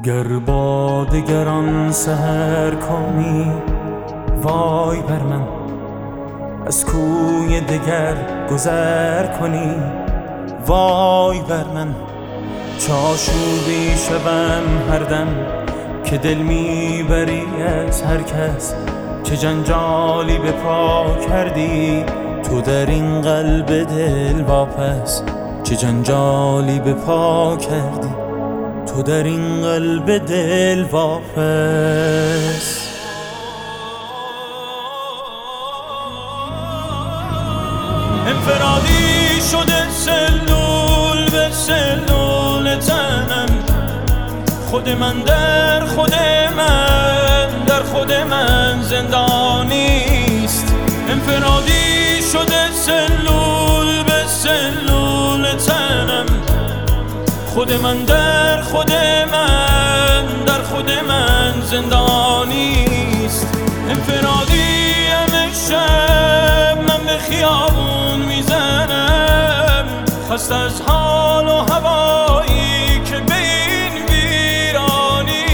گر با دگران سحر کنی وای بر من، از کوی دگر گذر کنی وای بر من. چاشوبی شوم هر دم که دل میبری از هر کس، چه جنجالی به پا کردی تو در این قلب دل واپس، چه جنجالی به پا کردی تو در این قلب دل واپس. انفرادی شده سلول به سلول تنم، خود من در خود من در خود من زندانیست. انفرادی شده سلول به سلول تنم، خود من در خود من در خود من زندانیست. انفرادی همه شب من به خیابون میزنم، خسته از حال و هوایی که به این ویرانیست.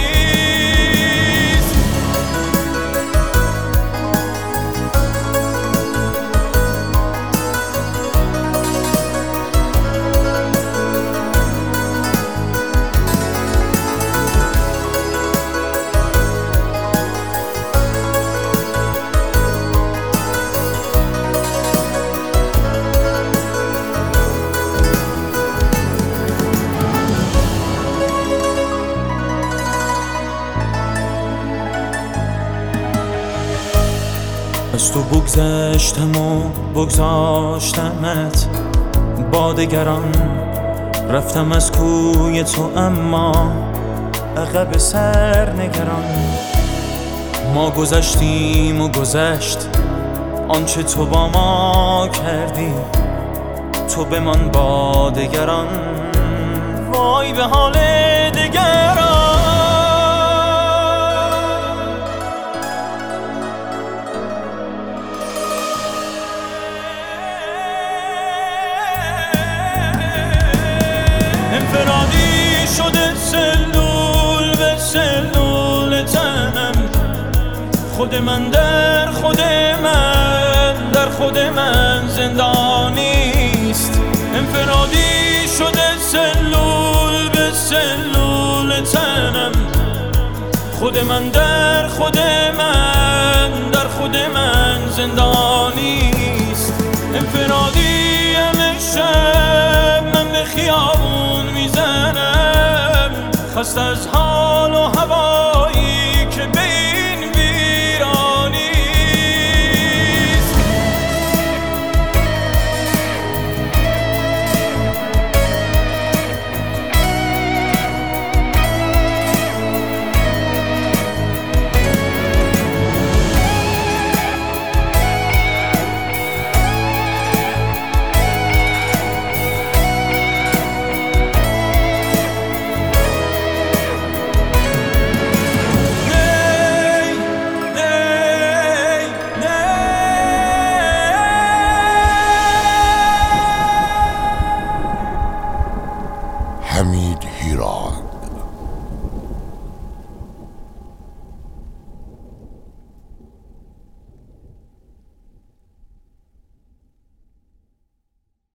از تو بگذشتم و بگذاشتمت، با دگران رفتم از کوی تو اما عقب سر نگران. ما گذشتیم و گذشت آنچه تو با ما کردی، تو بمان با دگران وای به حال دگران. انفرادی شده سلول به سلول تنم، خود من در خود من در خود من زندانیست. انفرادی شده سلول به سلول تنم، خود من در خود من در خود من زندانیست. انفرادی همه شب من به خیابون میزنم، خسته از حال